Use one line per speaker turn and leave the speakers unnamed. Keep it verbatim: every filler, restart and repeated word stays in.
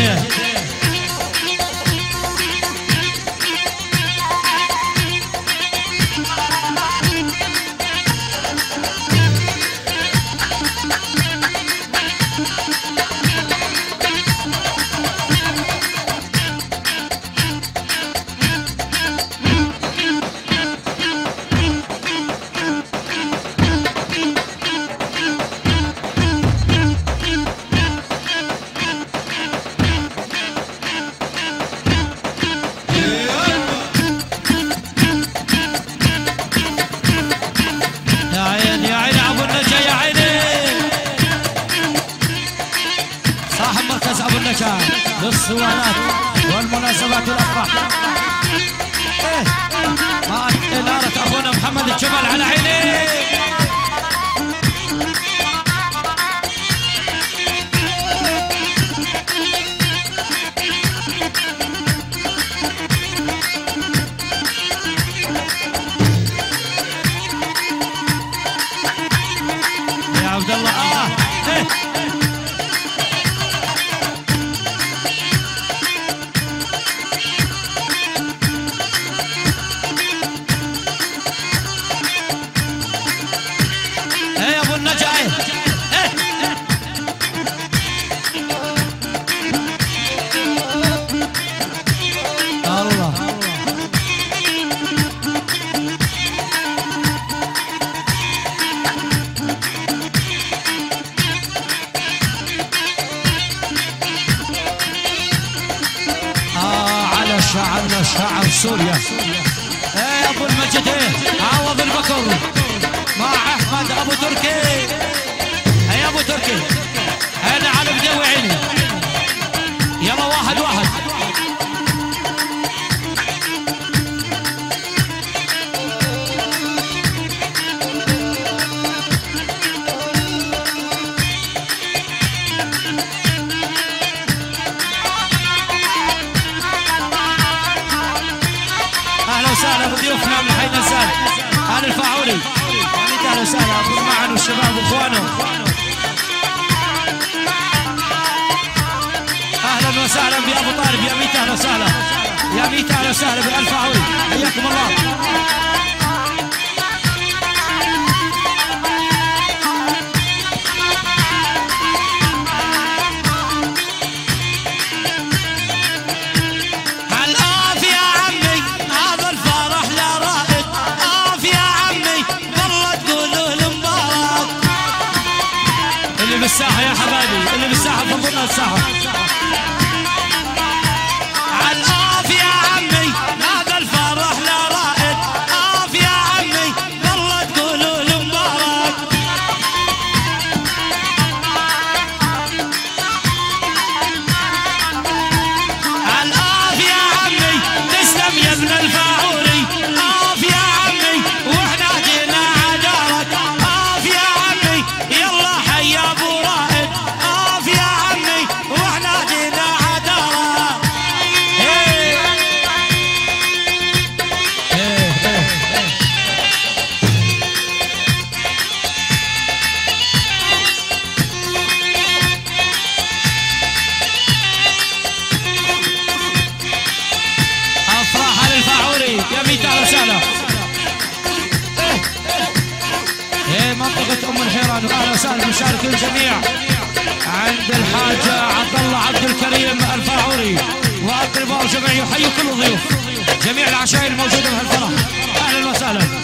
مجده.
للصوانات والمناسبات والافراح. ايه مع إنارة اخونا محمد الجمال على عيني. يا عبد الله اه ايه شعرنا شعر سوريا. ايه يا ابو المجد ايه عوض البكر مع احمد ابو تركي. ايه يا ابو تركي انا على بدوي عيني. يلا واحد واحد. اهلا وسهلا بضيوفنا من حي نزال ال الفاعولي. اهلا وسهلا ابو معن والشباب واخوانه. اهلا وسهلا بابو طالب يا ميت. اهلا وسهلا يا ميت. اهلا وسهلا بالفاعولي حياكم الله. بالساحة يا حبايبي اللي بالساحة فضلنا الساحة. عالآف يا عمي هذا الفرح لا رائد. آف يا عمي والله تقولوا له مبارك. عالآف يا عمي تسلم يا ابن الفاعولي. آف يا عمي واحنا جينا عجارك. آف يا عمي يلا حيا ابو منطقة أم الحيران. وأهلا وسهلا بمشارك الجميع عند الحاجة عبد الله عبد الكريم الفاعولي وأقرباء الجميع. يحيي كل الضيوف جميع العشائر الموجودة بهالفرح. أهلا وسهلا.